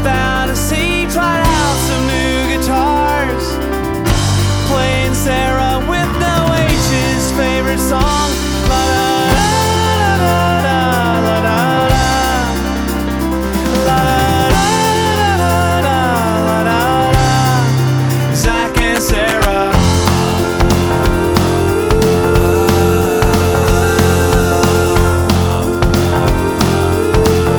fantasy, tried out some new guitars, playing Sarah with no H's favorite song.